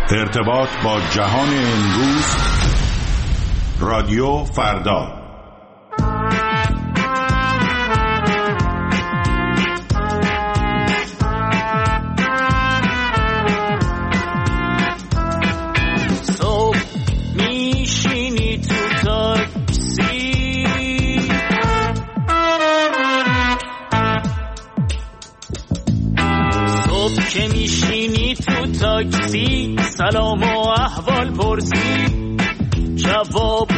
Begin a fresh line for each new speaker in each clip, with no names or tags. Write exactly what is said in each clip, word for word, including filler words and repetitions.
ارتباط با جهان امروز، رادیو فردا.
صبح میشینی تو تاکسی، صبح که میشینی تو تاکسی، سلام و احوال پرسی، جواب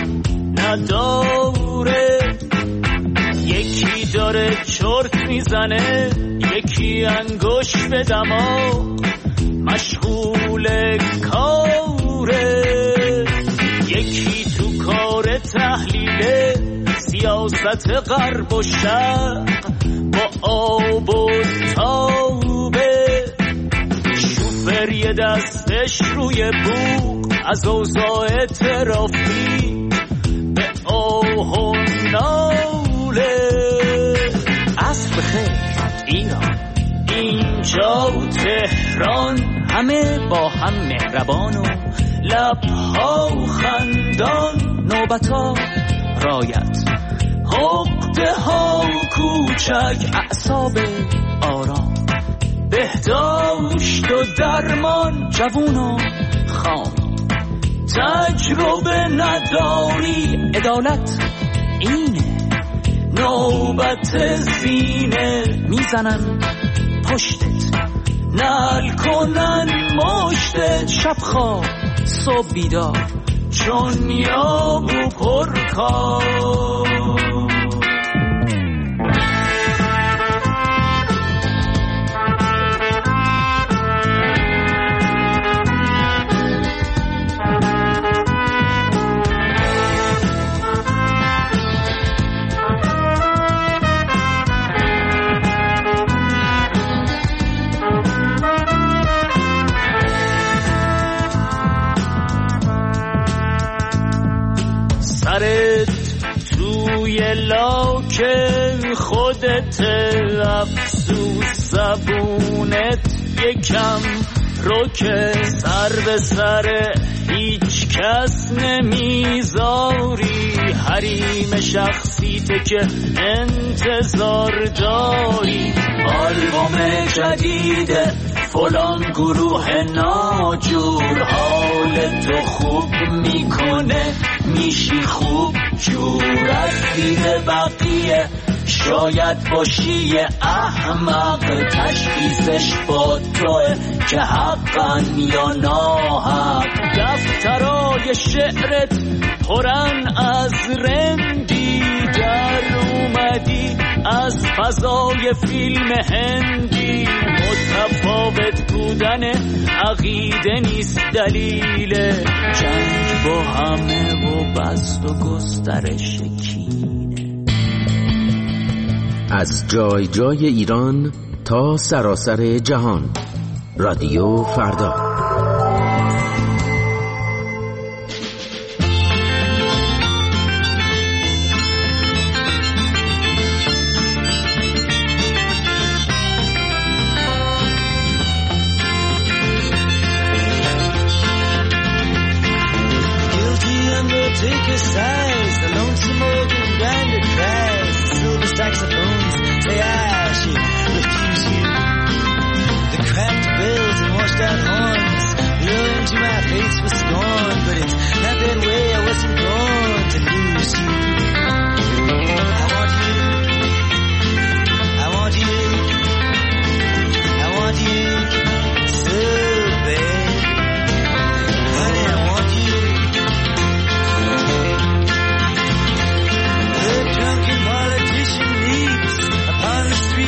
نداره. یکی داره چرت میزنه، یکی انگوش به دماغ مشغول کاره، یکی تو کار تحلیل سیاست غرب و شرق با آب و تابه. شوفر یه دستش روی بوق از اوضاع ترافیک به آه و ناله. عصر بخیر ایران، اینجا تهران، همه با هم مهربان و لبها خندان. نوبتا رایت، حقده ها کوچک، اعصاب آرام، بهداشت و درمان، جوون و خامی، تجربه نداری، عدالت اینه، نوبت زینه. میزنن پشتت، نل کنن مشتت، شب خواب صبح بیدار، چون یابو پرکار. سرت توی لاک خودت، افسوس زبونت یکم روکه، سر به سر هیچ کس نمیذاری، حریم شخصیته که انتظار داری. آلبوم جدید فلان گروه ناجور، حال تو خوب میکنه، میشی خوب جور. از دید بقیه شاید باشی احمق، تشخیصش با توه که حقن یا ناحق. دفترای شعرت پرن از رندی، در اومدی از فضای فیلم هندی. متفاوت بودن عقیده نیست دلیل جنگ با همه و بست و گسترش کینه.
از جای جای ایران تا سراسر جهان، رادیو فردا.
Take a size, the lonesome organ grinder cries, the silver saxophones say I should refuse you. The cracked bells and washed out horns blow into my face with scorn, but it's not that way, I wasn't born to lose you. I want you, I want you, I want you so bad, honey, I want you. Drunken politician leaps upon the street.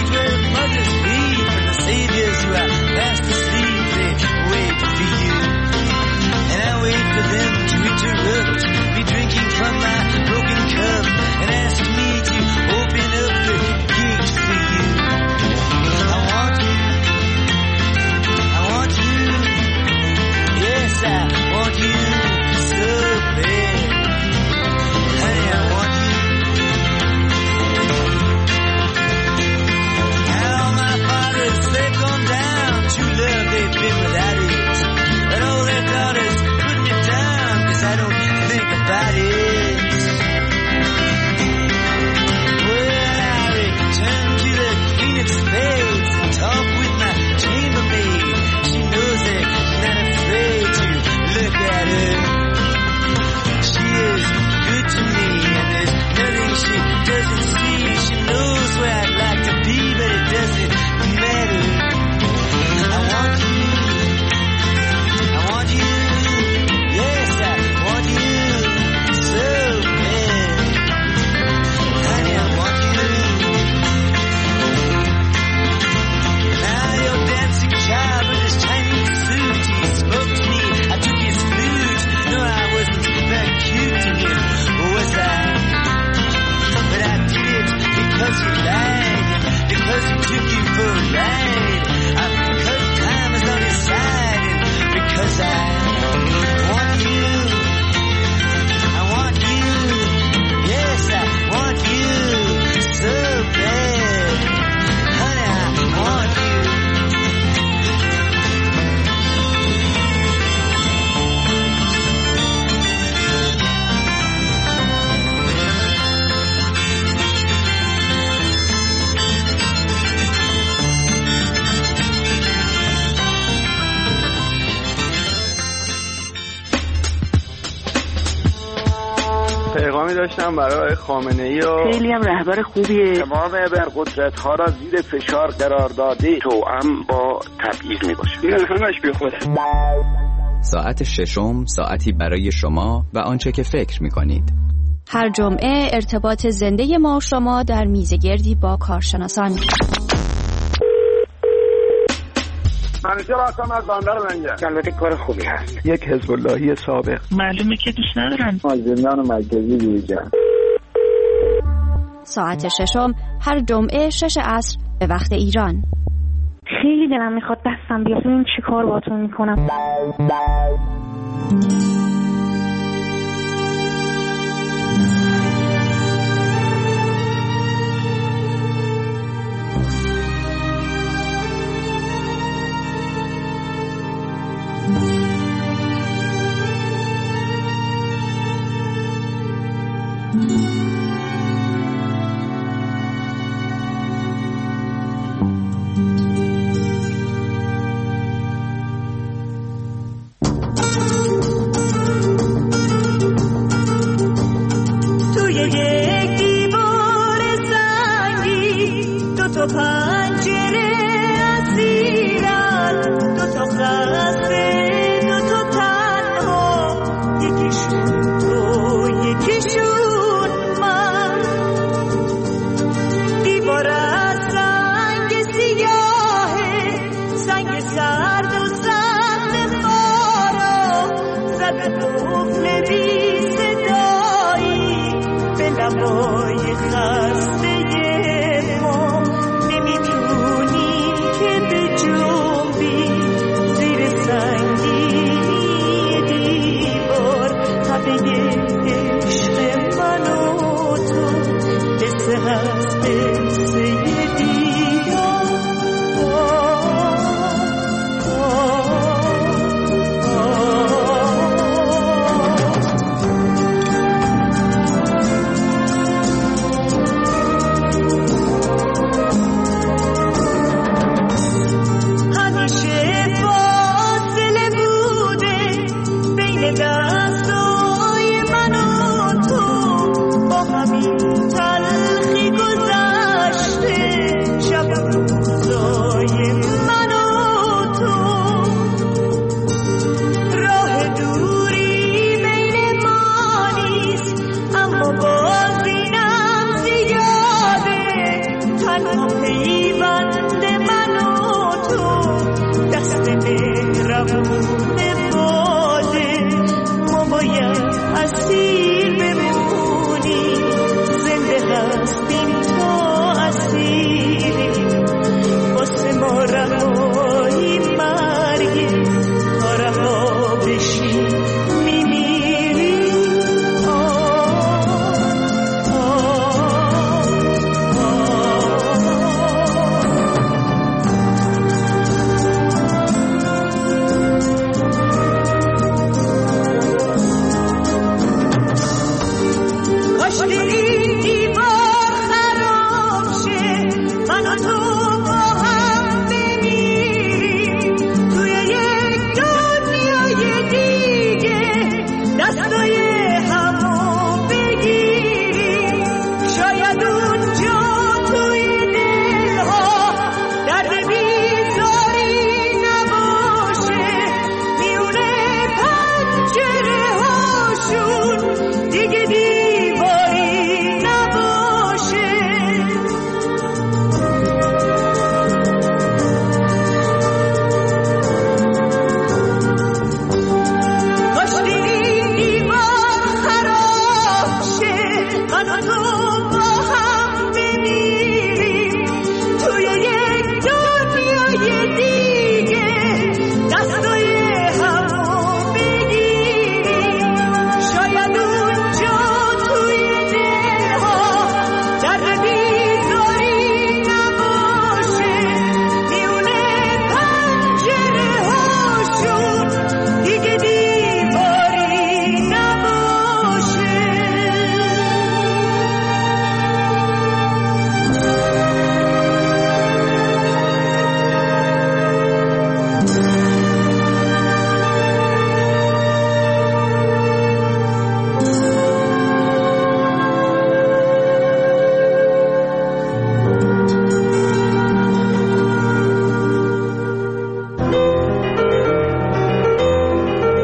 پیامی داشتم برای خامنه‌ای و
خیلی هم رهبر خوبیه.
تمام ابرقدرت‌ها را زیر فشار قرار داده توأم با تبعیض میباشه. این همش بی خوده.
ساعت ششم ساعتی برای شما و آنچه که فکر می‌کنید.
هر جمعه ارتباط زنده ما و شما در میزگردی با کارشناسان.
منیجر هستم از بندر لنگر. البته کار خوبی هست.
یک حزب اللهی سابق.
معلومه که دوست ندارن.
مازندران و مرکزی بیرجن.
ساعت ششم هر جمعه شش عصر به وقت ایران.
خیلی دلم میخواد دستم بیاد ببینم چی کار باهاتون میکنم.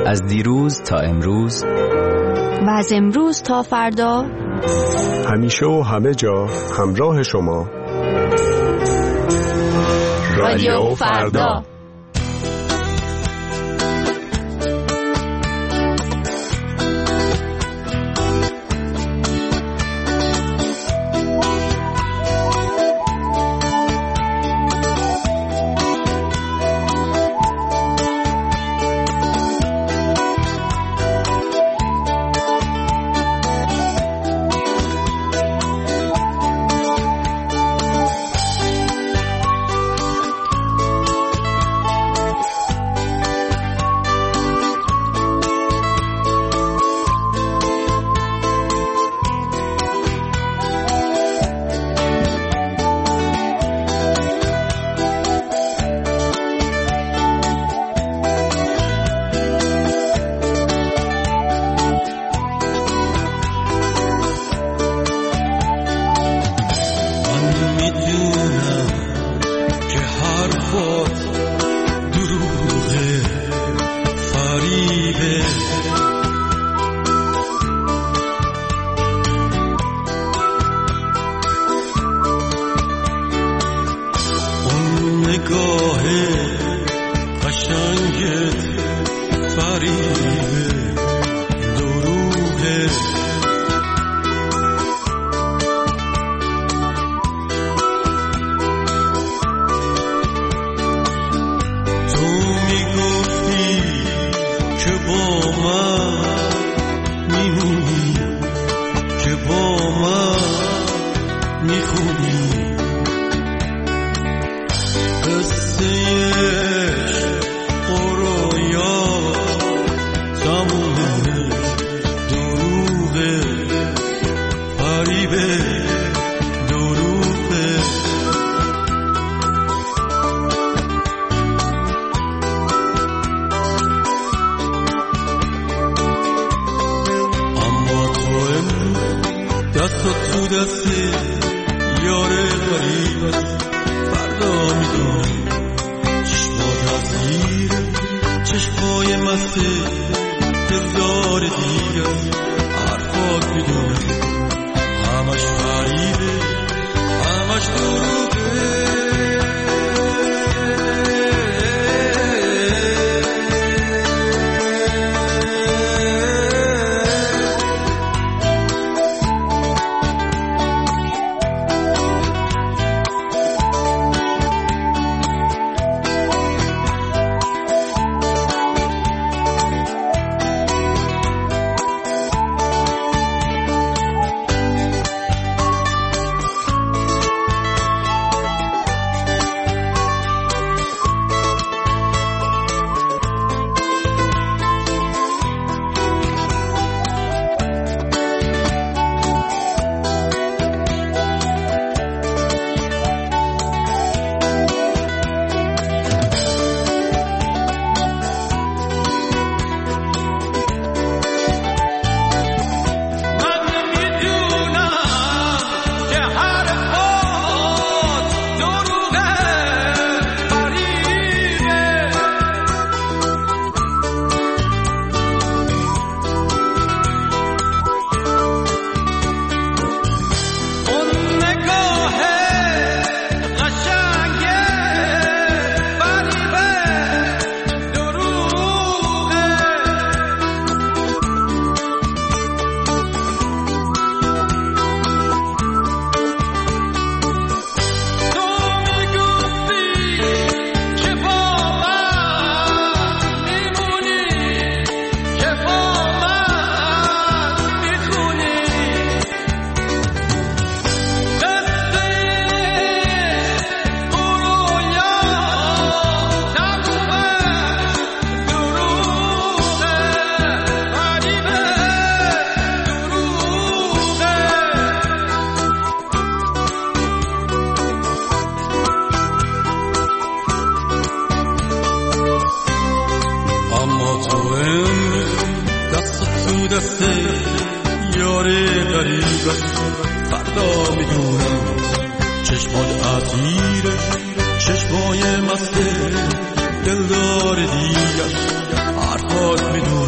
از دیروز تا امروز
و از امروز تا فردا،
همیشه و همه جا همراه شما.
رادیو فردا.
فردا میدونم چشمات عطیره، چشمای مسته دلدار دیگر، حرفات میدونم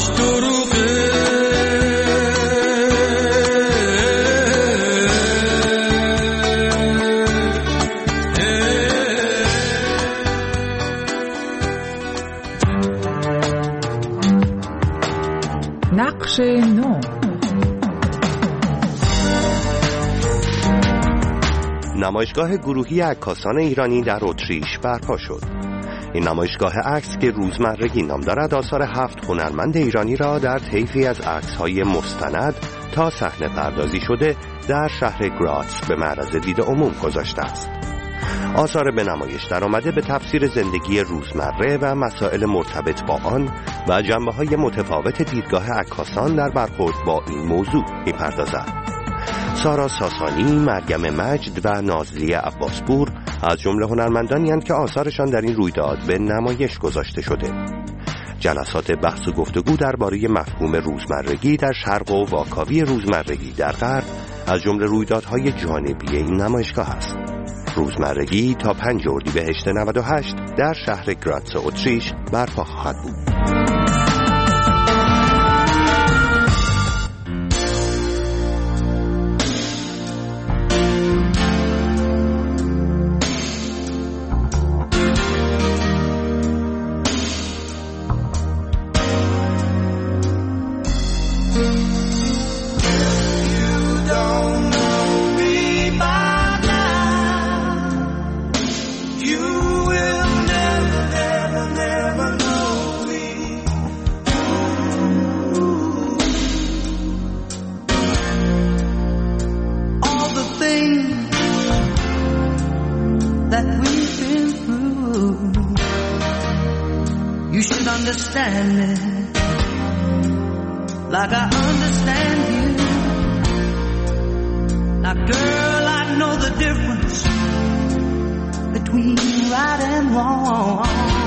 همش دروغه.
نقش نو.
نمایشگاه گروهی عکاسان ایرانی در اتریش برپا شد. این نمایشگاه عکس که روزمرگی نام دارد، آثار هفت هنرمند ایرانی را در طیفی از عکس‌های مستند تا صحنه پردازی شده در شهر گراتس به معرض دید عموم گذاشته است. آثار به نمایش در آمده به تفسیر زندگی روزمره و مسائل مرتبط با آن و جنبه‌های متفاوت دیدگاه عکاسان در برخورد با این موضوع می‌پردازد. سارا ساسانی، مریم مجد و نازلی عباسپور از جمله هنرمندانی هستند که آثارشان در این رویداد به نمایش گذاشته شده. جلسات بحث و گفتگو درباره مفهوم روزمرگی در شرق و واکاوی روزمرگی در غرب از جمله رویدادهای جانبی این نمایشگاه است. روزمرگی تا پنج اردیبهشت نود و هشت در شهر گراتس اتریش برپا خواهد بود.
Understand me like I understand you. Now girl, I know the difference between right and wrong.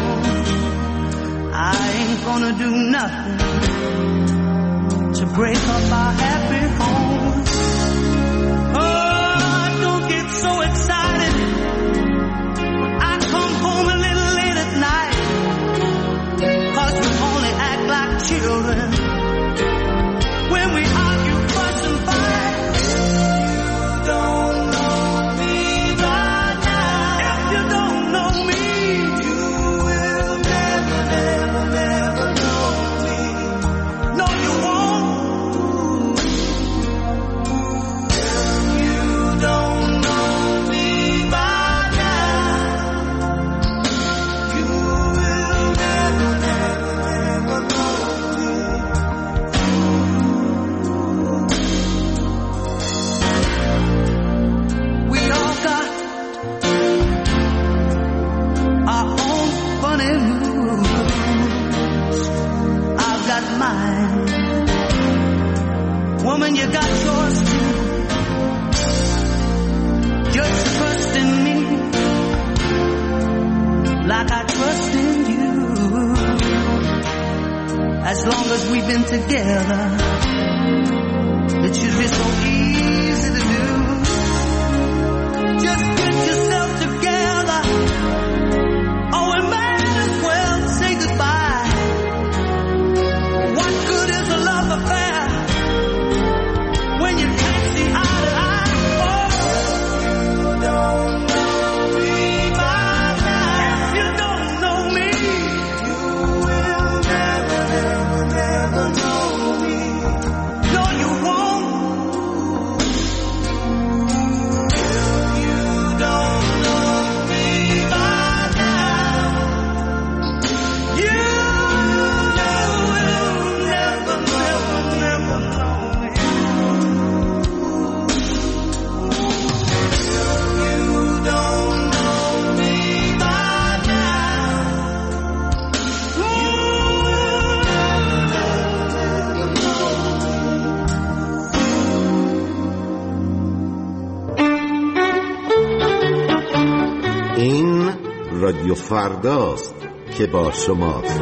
I ain't gonna do nothing to break up our happy home. Oh, don't get so excited when I come home a little late at night. Children, when we argue, fuss and fight, you don't know me by now. If you don't know me, you will never, never, never know me. No, you won't. If you don't know me by now, you will never, never, never know. Woman, you got yours too. Just trust in me like I trust in you. As long as we've been together, it should be so easy to do. Just get yourself together. Oh, we might as well say goodbye. What good is a love affair when you can't see eye to eye? Oh, you don't know me by now. If you don't know me, you will never, never, never know me. No, you won't. If you don't know me by now, you will never, never, never know me.
این رادیو فرداست که با شماست.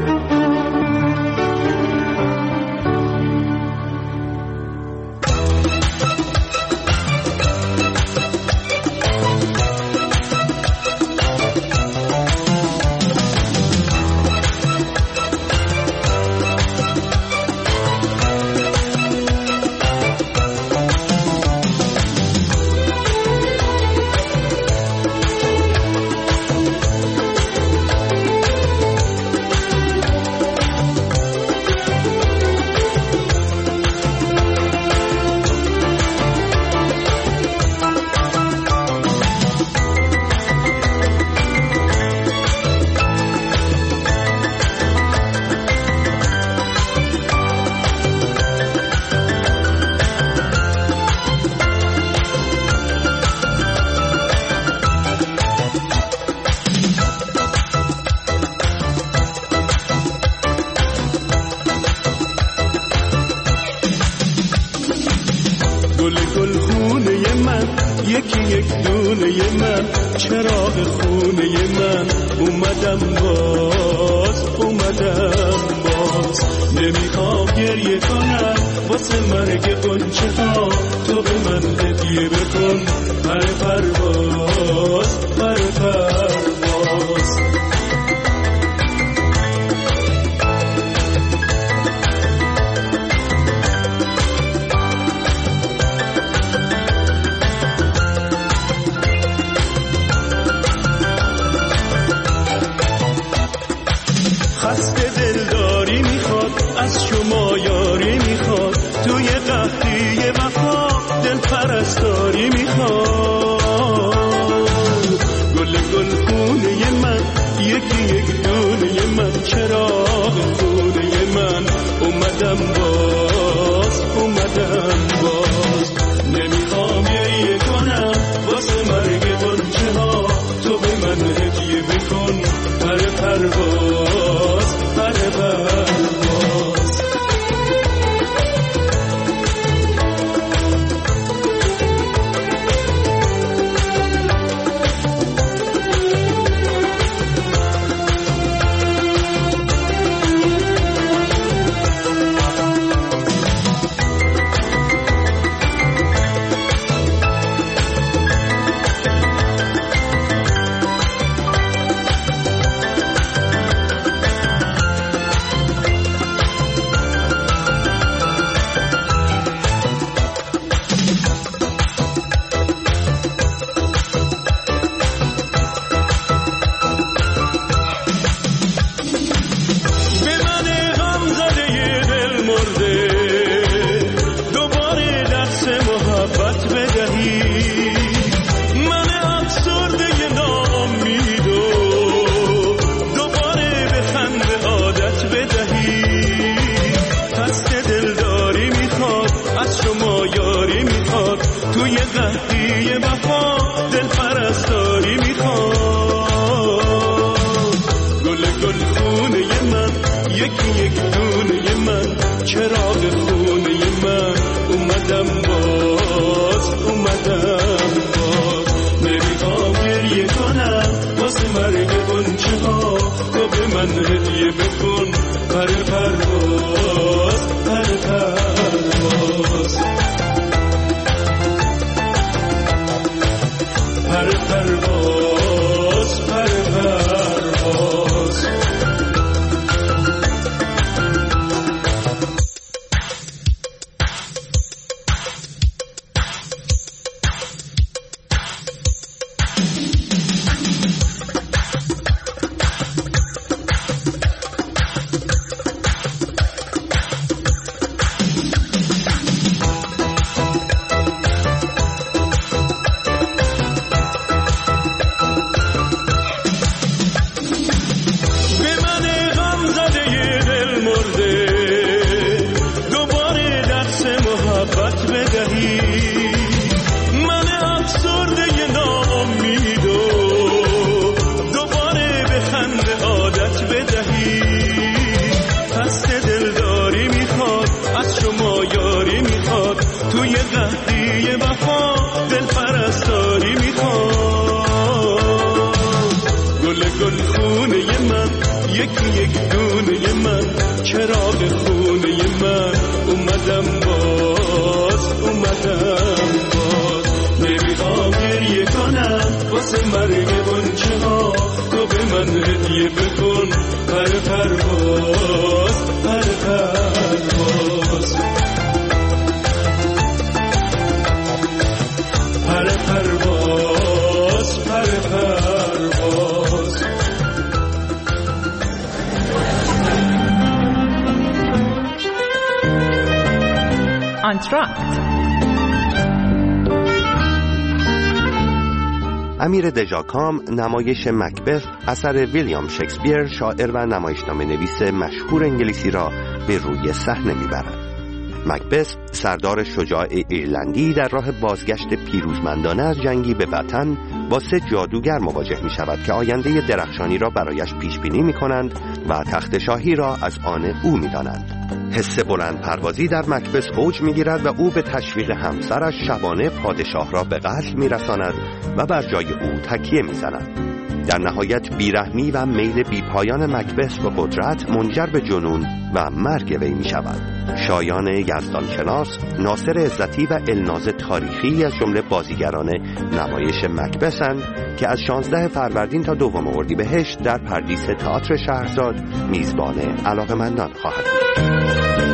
یکی یک دونه من، چراغ خونه من. اومدم باز، اومدم باز. نمیخوام گریه کنم واسه مرگ غنچه ها، تو به من هدیه بکن پر پرواز، پر پرواز. خسته دلداری میخواد، از شما یاری میخواد، توی قحطی وفا دل پرستاری میخواد. گل گل خونه من، یکی یک دونه من، چراغ خونه من. اومدم باز، اومدم باز. نمیخوام گریه کنم واسه مرگ غنچه ها، تو به من هدیه بکن پر پرواز، پر پرواز. توی قحطی وفا دل پرستاری میخواد. گل گل خونه من، یکی یک دونه من، چراغ خونه من. اومدم باز، اومدم باز. نمیخوام گریه کنم واسه مرگ غنچه ها، تو به من هدیه بکن پر پرواز، پر پرواز. پر پرواز، پر پرواز. توی قحطی وفا دل پرستاری میخواد. گل گل خونه من، یکی یک دونه من، چراغ خونه من. اومدم باز، اومدم باز. نمیخوام گریه کنم واسه مرگ غنچه ها، تو به من هدیه بکن پر پرواز، پر پرواز. پر پرواز، پر پرواز.
انتراکت.
امیر دژاکام نمایش مکبث اثر ویلیام شکسپیر شاعر و نمایشنامه نویس مشهور انگلیسی را به روی صحنه میبرد. مکبث سردار شجاع ایرلندی در راه بازگشت پیروزمندانه از جنگی به وطن با سه جادوگر مواجه می شود که آینده درخشانی را برایش پیش بینی می کنند و تخت شاهی را از آن او می دانند. حس بلند پروازی در مکبث اوج می‌گیرد و او به تشویق همسرش شبانه پادشاه را به قتل می‌رساند و بر جای او تکیه می‌زند. در نهایت بیرحمی و میل بیپایان مکبث به قدرت منجر به جنون و مرگ وی می‌شود. شایان یزدانشناس، ناصر عزتی و الناز تاریخی از جمله بازیگران نمایش مکبث‌اند که از شانزده فروردین تا دوم اردیبهشت در پردیس تئاتر شهرزاد میزبان علاقه‌مندان خواهد بود.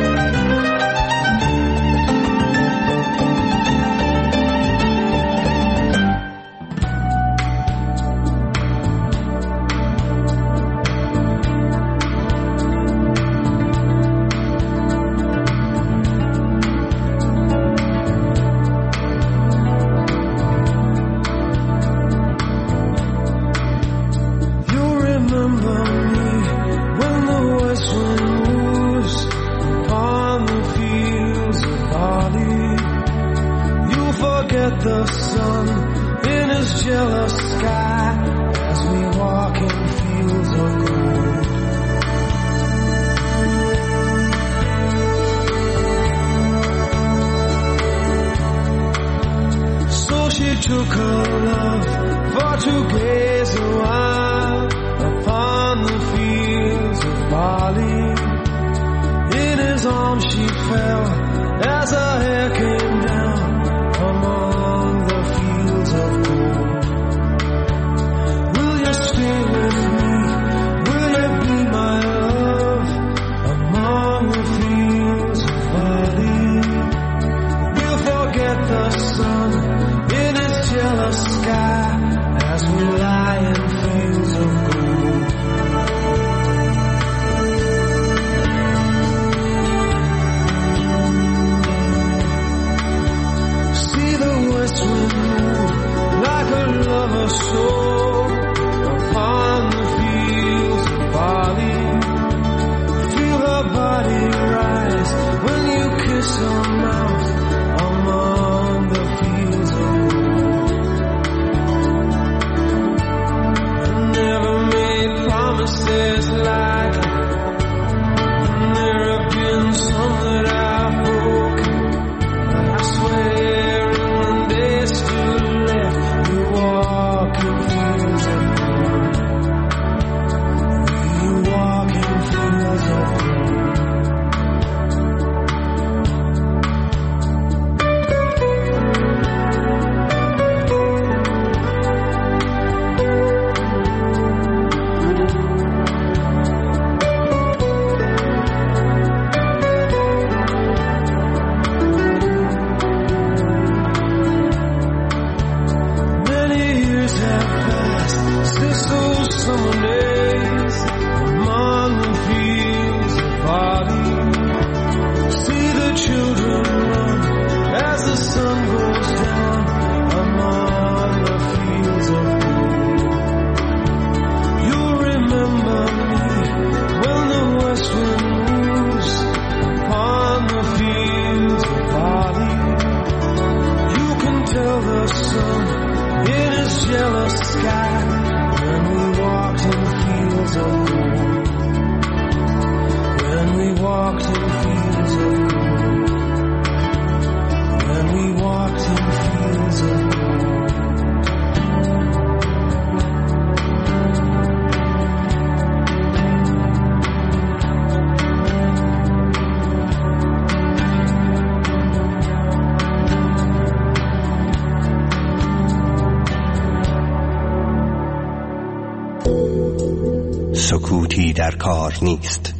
سکوتی در کار نیست.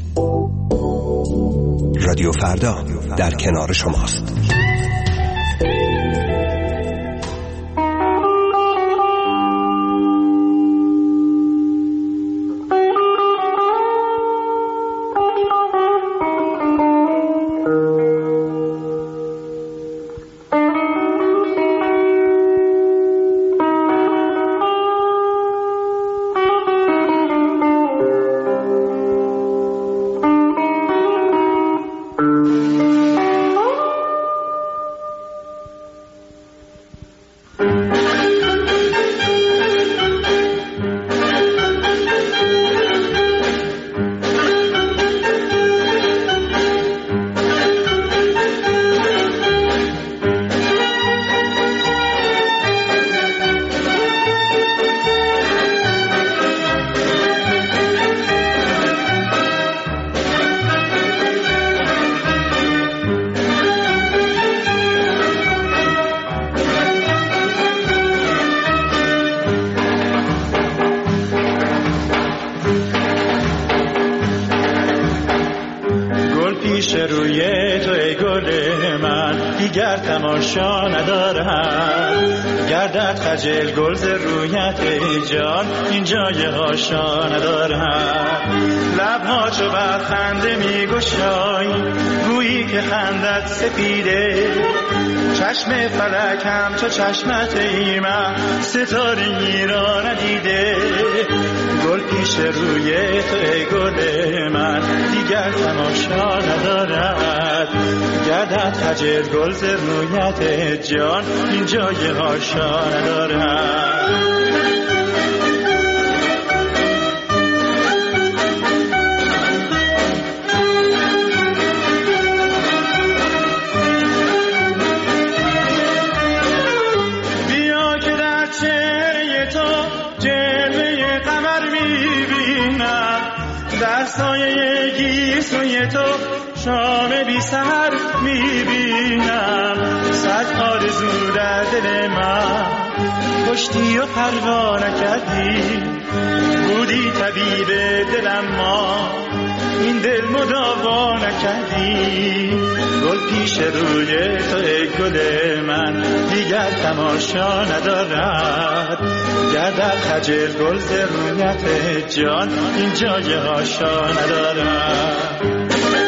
رادیو فردا در کنار شماست.
گل من دیگر تماشا ندارم. گردد خجل گل ز رویت ای جان این جای هاشا ندارم. لبها چو بر خنده می گشایی گویی که خندت سپیده. چشم فلک هم چو چشمت ای من ستاره‌ای را ندیده. گل پیش روی تو ای گل من دیگر تماشا ندارد. گردد خجل گل ز رویت جان این جای هاشا ندارد. سایه گیسوی تو شام بی سحر میبینم. صد آرزو در دل من کشتی و پروا نکردی. بودی طبیب دلم ما این دل مداوا نکردی. گل پیش روی تو ای گل من دیگر تماشا ندارد. گردد خجل گل ز رویت جان این جای هاشا ندارد.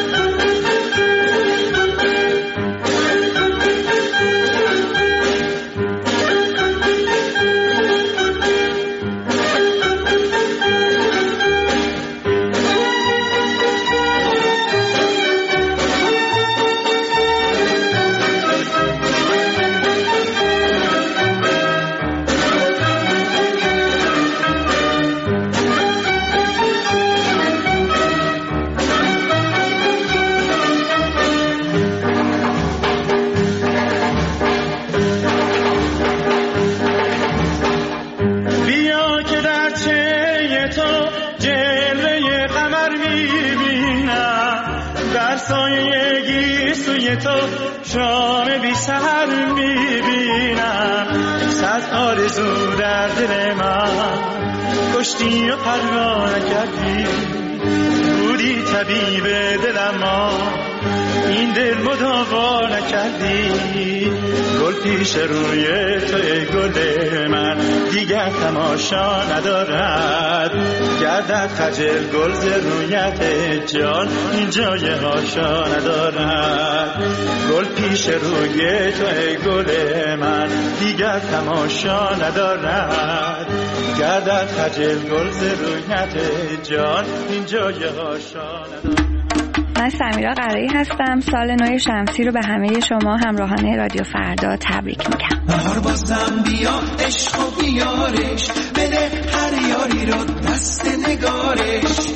شام بی سحر میبینم. صد آرزو در دل من کشتی و پروا نکردی. بودی طبیب دلم ما این دل مداوا نکردی. گل پیش روی تو ای گل من دیگر تماشا ندارد. گردد خجل گل ز رویت جان این جای هاشا ندارد. گل پیش روی تو ای گل من دیگر تماشا ندارد. گردد خجل گل ز رویت جان این جای هاشا ندارد.
من سمیرا قرایی هستم. سال نو شمسی رو به همه شما همراهان رادیو فردا تبریک میگم.
بهار بازم بیا عشق و بیارش بده هر یاری رو دست نگارش.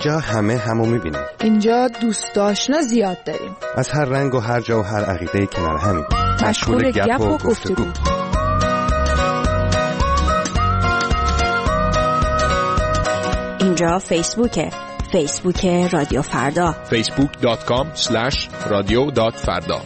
اینجا همه همو میبینیم.
اینجا دوست آشنا زیاد داریم.
از هر رنگ و هر جا و هر عقیده کنار همین.
مشغول گپ و گفتگو.
اینجا فیسبوکه. فیسبوک رادیو فردا.
فیسبوک دات کام اسلش رادیو دات فردا.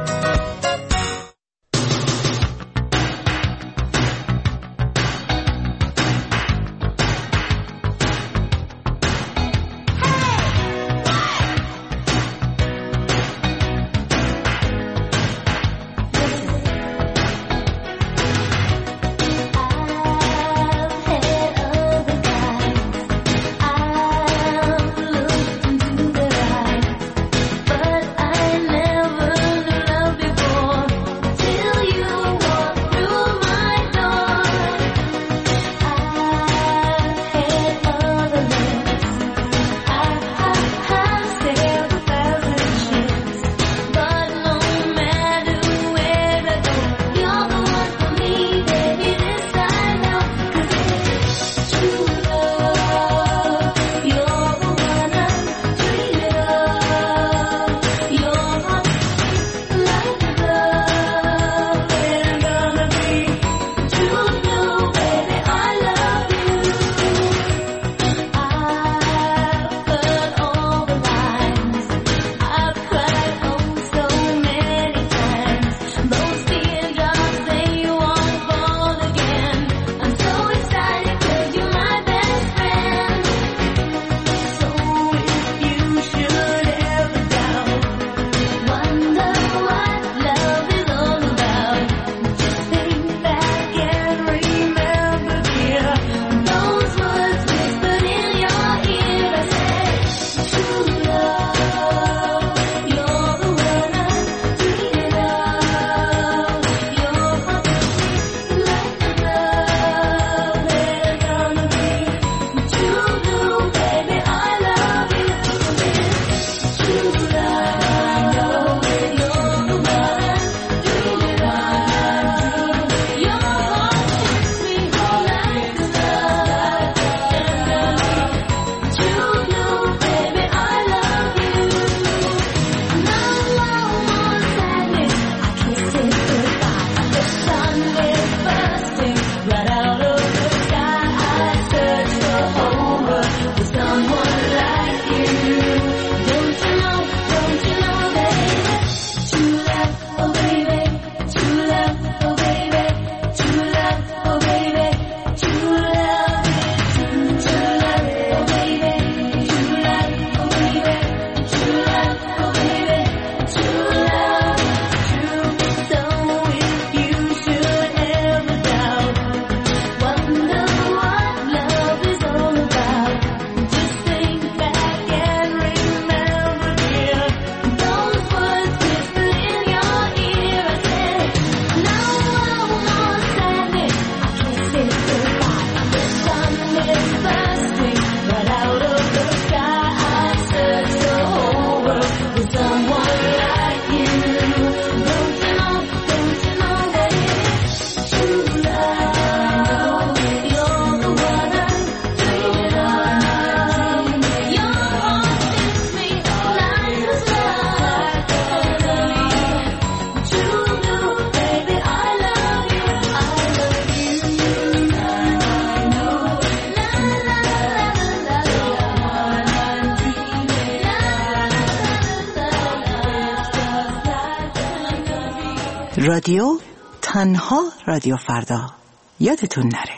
رادیو تنها رادیو فردا، یادتون نره.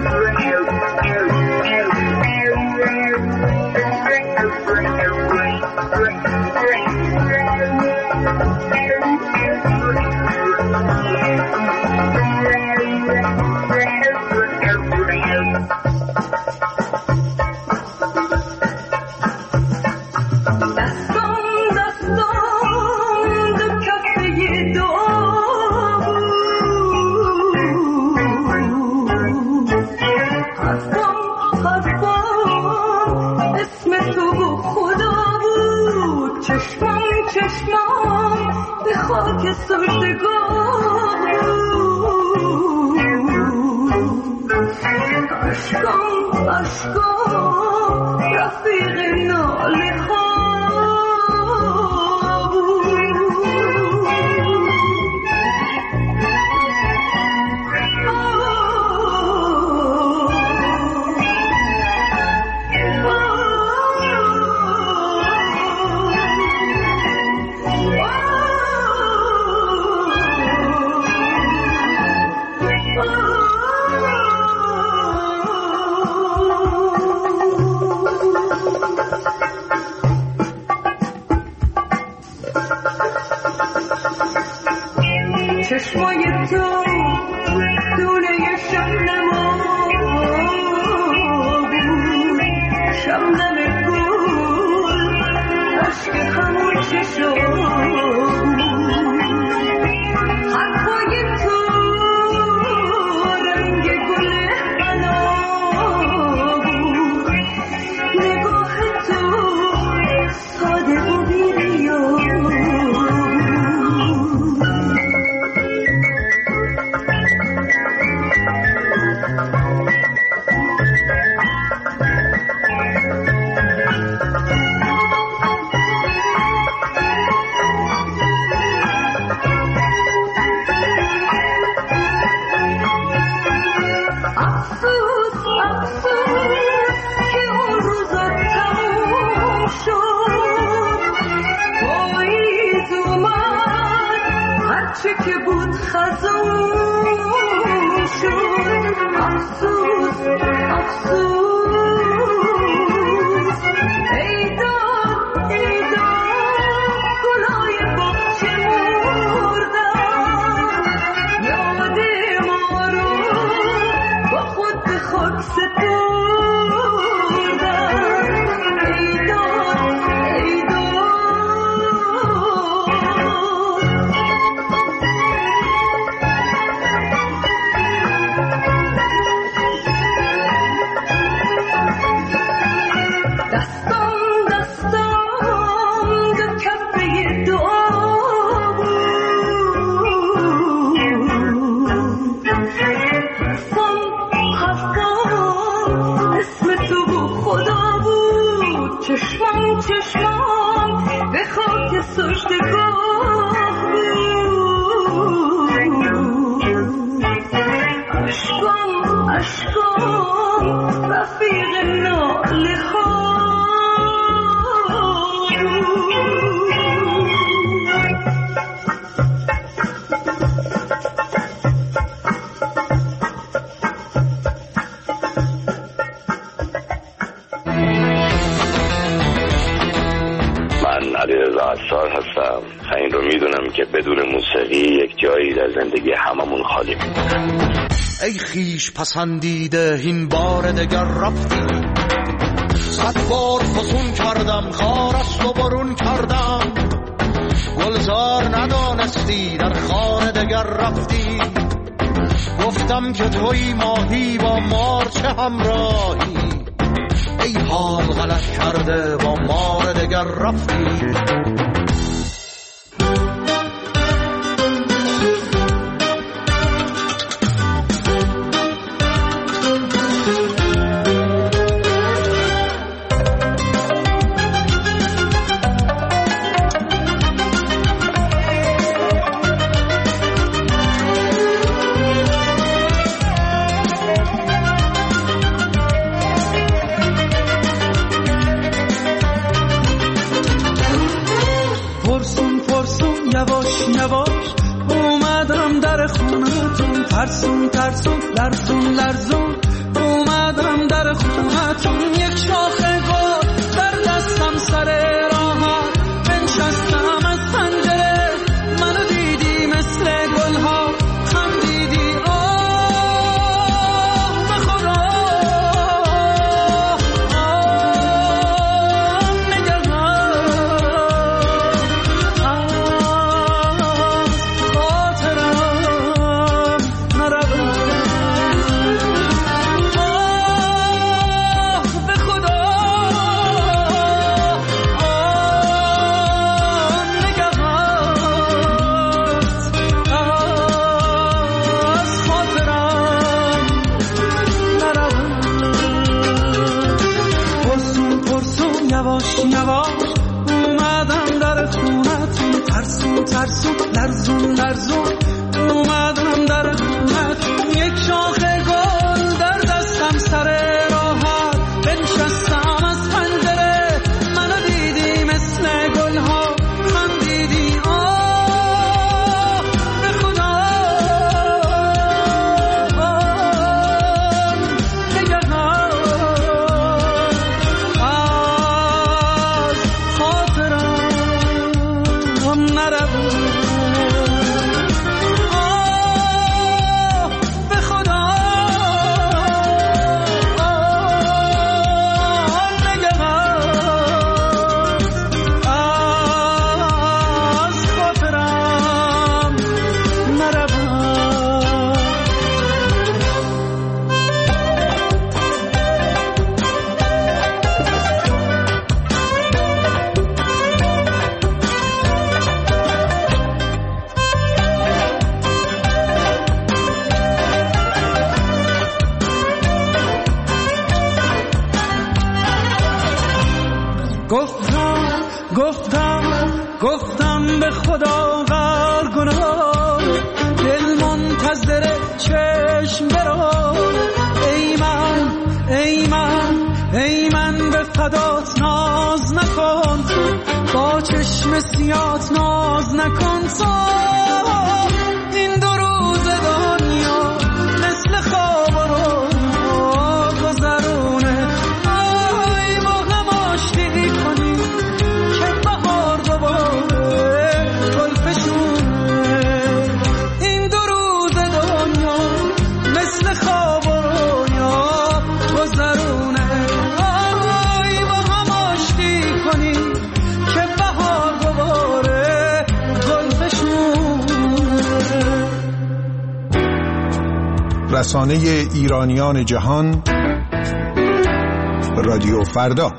Right. خاک سجدگاه اشکام اشکام رفیق ناله ها چشمای تو دونه شبنما بود شبنم گل عشق همون چشم حرفای تو رنگ گل حنا بود نگاه تو ساده و بی‌ریا چه که بود خزون شد افسوس افسوس ای داد ای داد گلای باغچه مردن یاد ما رو با خود به خاک سپردن ای داد ای داد چشمان چشمان به خاک سجدگاه بود اشکام اشکام رفیق ناله ها
عطار هستم. این رو میدونم که بدون موسیقی یک جایی در زندگی هممون خالی میمونه.
ای خیش پسندیده این بار دگر رفتی، صد بار فسون کردم خارست و برون کردم، گلزار ندانستی در خانه دگر رفتی، گفتم که توی ماهی با مار چه همراهی، ای حال غلط کرده با مار دگر رفتی.
ترسون ترسون لرزون لرزون اومدم در خونتون، یک شاخه گل در دستم سر راهان بنشستم از پنجره، منو دیدی مثل گلها هم دیدی آه بخورا آه نگران آه خاطرم
افزون اومدم در خونت، یک شاخ گل در دستم سر راحت بنشستم از پنجره، منو دیدی مثل گل ها خندیدی، آه به خدا نگهان از خاطرم نرود، آه به خدا نگهان از خاطرم نرود. گفتم گفتم گفتم به خدا غر گناه، دل منتظر چشم برو، ای من ای من ای من به فدات ناز نکن، با چشم سیات ناز نکن، تو این دو روز دنیا مثل خواب و رویا گذرونه، آی با هم آشتی کنی که بهار دوباره گل فشونه، این دو روز دنیا مثل خواب و رویا گذرونه، آی با هم آشتی کنی که بهار دوباره گل فشونه.
رسانه ایرانیان جهان، رادیو فردا.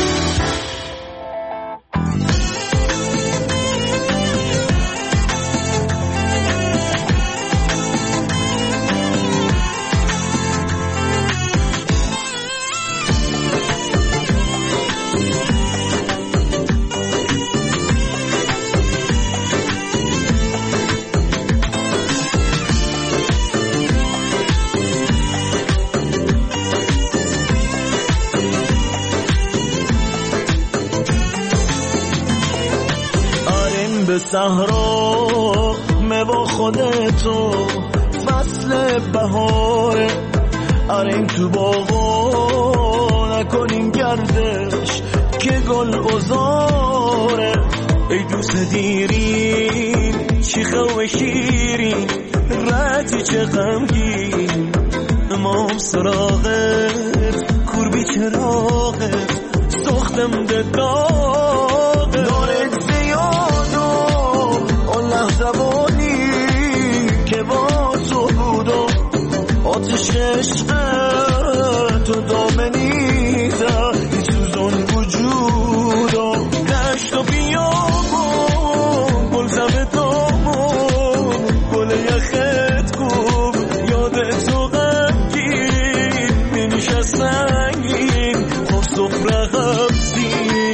به صحرا با خودتو فصل بهاره، آریم تو باغا نکنیم گردش که گل بزاره، ای دوست دیرین چیخه و شیرین ردی چه غمگین، امام سراغت کوربی چراغت سختم ده داغ دارت زیاد و اون لحظه بانی که با تو بودم، آتش عشق تو دامنیده هیچ سوزن وجودم، دشت و بیابون گل زمه دامون گل یخت کوب یادت تو غمگین منیشه سنگین خوب سفره غمزین.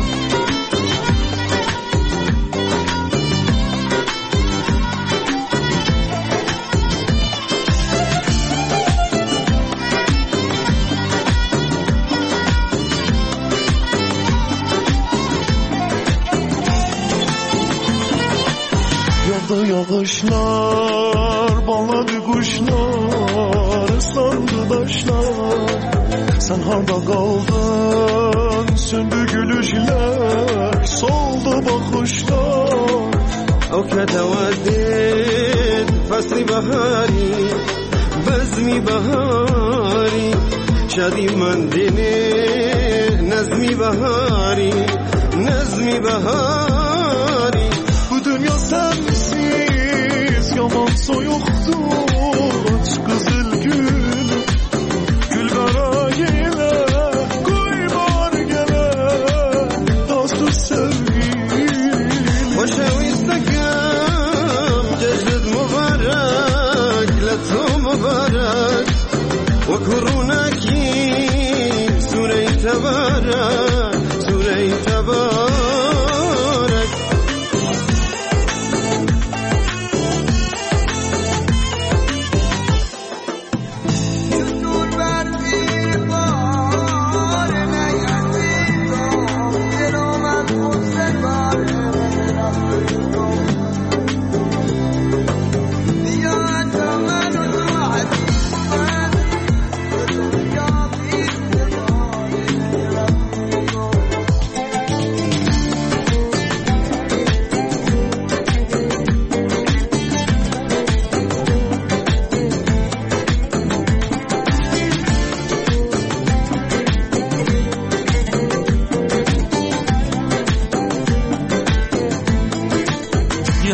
Yağışlar, bağladı kuşlar, sardı taşlar. Sen harda kaldın, söndü gülüşler, soldu bakışlar.
O كتودد فصل بهاری بزمی بهاری شادی من دینه نظمی بهاری نظمی بهاری
Bu dünya sensiz yaman soyuqdur, aç qızıl gül gül qara yelə qoy var gələ dostu sevgili
خوشویستکم جشنت مبارک لطو مبارک و کرونکی سوره تبارک سوره تبارک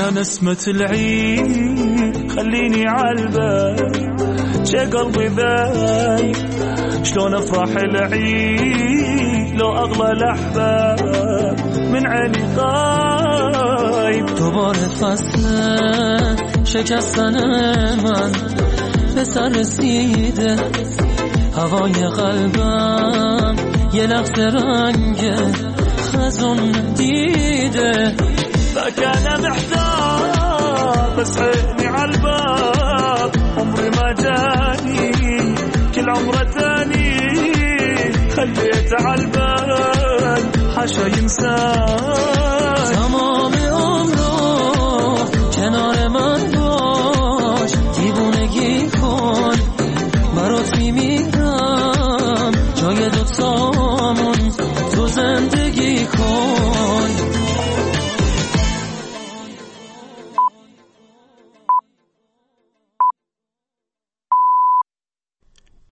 يا نسمة العيد خليني عالبال شي قلبي ذايب شلون افرح العيد لو اغلى الاحباب من عيني غايب.
دوباره فصل شکستن من به سر رسیده هوای قلبم یه لحظه رنگ خزون دیده.
فكان محتار بس عيني عالباب عمري ما جاني كل عمره تاني خليته عالبال حاشا ينساني